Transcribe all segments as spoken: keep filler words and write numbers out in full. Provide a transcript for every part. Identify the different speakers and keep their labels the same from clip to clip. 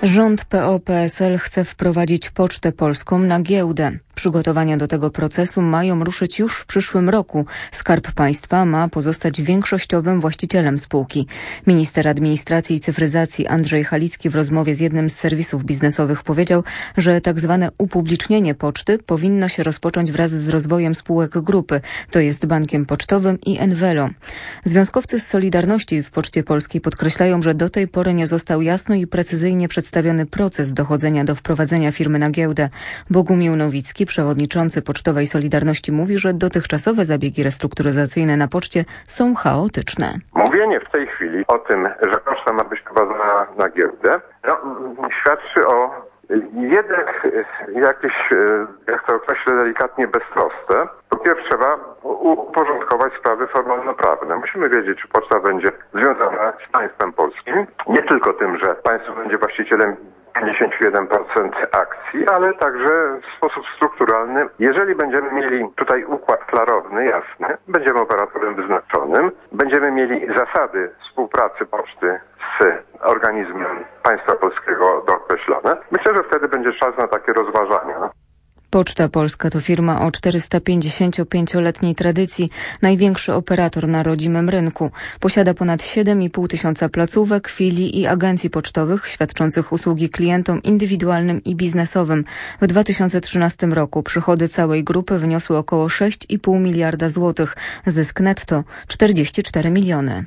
Speaker 1: Rząd P O P S L chce wprowadzić Pocztę Polską na giełdę. Przygotowania do tego procesu mają ruszyć już w przyszłym roku. Skarb Państwa ma pozostać większościowym właścicielem spółki. Minister Administracji i Cyfryzacji Andrzej Halicki w rozmowie z jednym z serwisów biznesowych powiedział, że tak zwane upublicznienie poczty powinno się rozpocząć wraz z rozwojem spółek grupy, to jest Bankiem Pocztowym i Envelo. Związkowcy z Solidarności w Poczcie Polskiej podkreślają, że do tej pory nie został jasno i precyzyjnie przedstawiony proces dochodzenia do wprowadzenia firmy na giełdę. Bogumił Nowicki, przewodniczący Pocztowej Solidarności, mówi, że dotychczasowe zabiegi restrukturyzacyjne na poczcie są chaotyczne.
Speaker 2: Mówienie w tej chwili o tym, że poczta ma być prowadzona na giełdę, no, świadczy o jednak jakieś, jak to określę delikatnie, beztrosce. Po pierwsze, trzeba uporządkować sprawy formalno-prawne. Musimy wiedzieć, czy poczta będzie związana z państwem polskim. Nie tylko tym, że państwo będzie właścicielem pięćdziesiąt jeden procent akcji, ale także w sposób strukturalny. Jeżeli będziemy mieli tutaj układ klarowny, jasny, będziemy operatorem wyznaczonym, będziemy mieli zasady współpracy poczty z organizmem państwa polskiego dookreślone, myślę, że wtedy będzie czas na takie rozważania.
Speaker 1: Poczta Polska to firma o czterystapięćdziesięciopięcioletniej tradycji, największy operator na rodzimym rynku. Posiada ponad siedem i pół tysiąca placówek, filii i agencji pocztowych świadczących usługi klientom indywidualnym i biznesowym. W dwa tysiące trzynastym roku przychody całej grupy wyniosły około sześć i pół miliarda złotych. Zysk netto czterdzieści cztery miliony.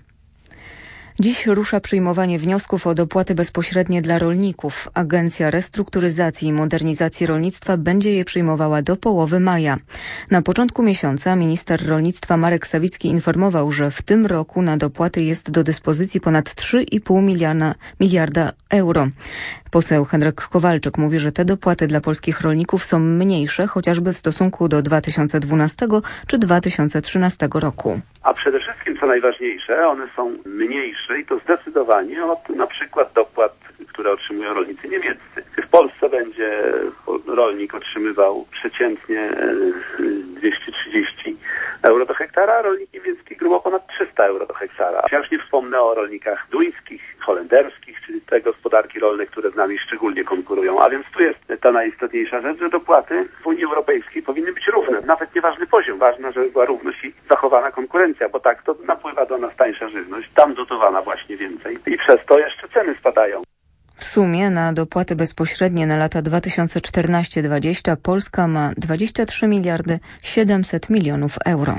Speaker 1: Dziś rusza przyjmowanie wniosków o dopłaty bezpośrednie dla rolników. Agencja Restrukturyzacji i Modernizacji Rolnictwa będzie je przyjmowała do połowy maja. Na początku miesiąca minister rolnictwa Marek Sawicki informował, że w tym roku na dopłaty jest do dyspozycji ponad trzy i pół miliarda euro. Poseł Henryk Kowalczyk mówi, że te dopłaty dla polskich rolników są mniejsze, chociażby w stosunku do dwa tysiące dwunastego czy dwa tysiące trzynastego roku.
Speaker 3: A przede wszystkim, co najważniejsze, one są mniejsze i to zdecydowanie od na przykład dopłat, które otrzymują rolnicy niemieccy. W Polsce będzie rolnik otrzymywał przeciętnie dwieście trzydzieści euro do hektara, a rolnik niemiecki grubo ponad trzysta euro do hektara. Ja już nie wspomnę o rolnikach duńskich, holenderskich, czyli te gospodarki rolne, które z nami szczególnie konkurują. A więc tu jest ta najistotniejsza rzecz, że dopłaty w Unii Europejskiej powinny być równe. Nawet nieważny poziom, ważne, żeby była równość i zachowana konkurencja, bo tak to napływa do nas tańsza żywność, tam dotowana właśnie więcej i przez to jeszcze ceny spadają.
Speaker 1: W sumie na dopłaty bezpośrednie na lata dwa tysiące czternasty do dwudziestego Polska ma dwadzieścia trzy miliardy siedemset milionów euro.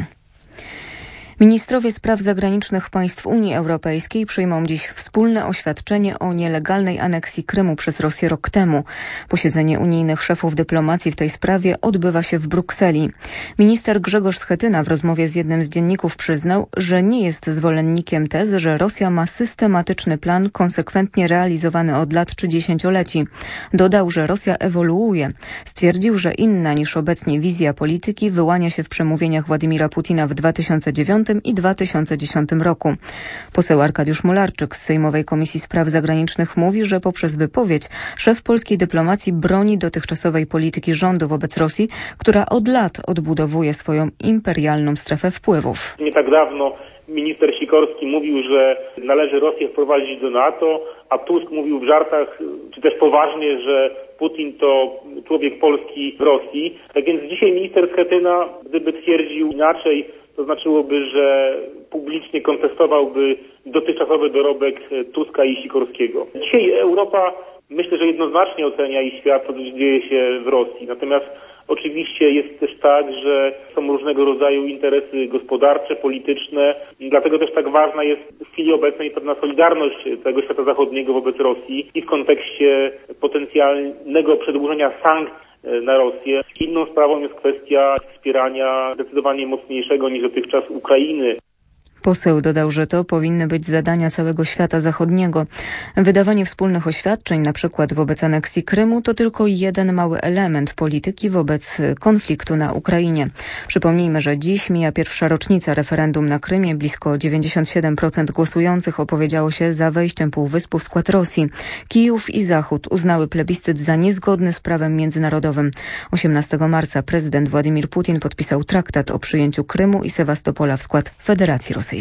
Speaker 1: Ministrowie spraw zagranicznych państw Unii Europejskiej przyjmą dziś wspólne oświadczenie o nielegalnej aneksji Krymu przez Rosję rok temu. Posiedzenie unijnych szefów dyplomacji w tej sprawie odbywa się w Brukseli. Minister Grzegorz Schetyna w rozmowie z jednym z dzienników przyznał, że nie jest zwolennikiem tez, że Rosja ma systematyczny plan konsekwentnie realizowany od lat czy dziesięcioleci. Dodał, że Rosja ewoluuje. Stwierdził, że inna niż obecnie wizja polityki wyłania się w przemówieniach Władimira Putina w dwa tysiące dziewiątym i dwa tysiące dziesiątym roku. Poseł Arkadiusz Mularczyk z Sejmowej Komisji Spraw Zagranicznych mówi, że poprzez wypowiedź szef polskiej dyplomacji broni dotychczasowej polityki rządu wobec Rosji, która od lat odbudowuje swoją imperialną strefę wpływów.
Speaker 4: Nie tak dawno minister Sikorski mówił, że należy Rosję wprowadzić do NATO, a Tusk mówił w żartach, czy też poważnie, że Putin to człowiek polski w Rosji. Tak więc dzisiaj minister Schetyna, gdyby twierdził inaczej, to znaczyłoby, że publicznie kontestowałby dotychczasowy dorobek Tuska i Sikorskiego. Dzisiaj Europa, myślę, że jednoznacznie ocenia i świat, co dzieje się w Rosji. Natomiast oczywiście jest też tak, że są różnego rodzaju interesy gospodarcze, polityczne. Dlatego też tak ważna jest w chwili obecnej pewna solidarność całego świata zachodniego wobec Rosji i w kontekście potencjalnego przedłużenia sankcji na Rosję. Inną sprawą jest kwestia wspierania zdecydowanie mocniejszego niż dotychczas Ukrainy.
Speaker 1: Poseł dodał, że to powinny być zadania całego świata zachodniego. Wydawanie wspólnych oświadczeń, na przykład wobec aneksji Krymu, to tylko jeden mały element polityki wobec konfliktu na Ukrainie. Przypomnijmy, że dziś mija pierwsza rocznica referendum na Krymie. Blisko dziewięćdziesiąt siedem procent głosujących opowiedziało się za wejściem Półwyspu w skład Rosji. Kijów i Zachód uznały plebiscyt za niezgodny z prawem międzynarodowym. osiemnastego marca prezydent Władimir Putin podpisał traktat o przyjęciu Krymu i Sewastopola w skład Federacji Rosyjskiej.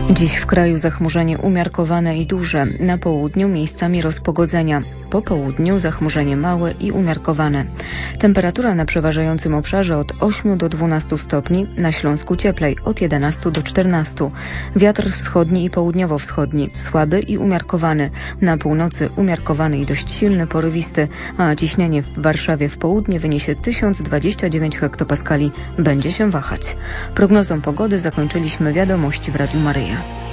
Speaker 1: Dziś w kraju zachmurzenie umiarkowane i duże, na południu miejscami rozpogodzenia. Po południu zachmurzenie małe i umiarkowane. Temperatura na przeważającym obszarze od ośmiu do dwunastu stopni, na Śląsku cieplej od jedenastu do czternastu. Wiatr wschodni i południowo-wschodni, słaby i umiarkowany. Na północy umiarkowany i dość silny, porywisty, a ciśnienie w Warszawie w południe wyniesie tysiąc dwadzieścia dziewięć hektopaskali. Będzie się wahać. Prognozą pogody zakończyliśmy wiadomości w Radiu Maryja.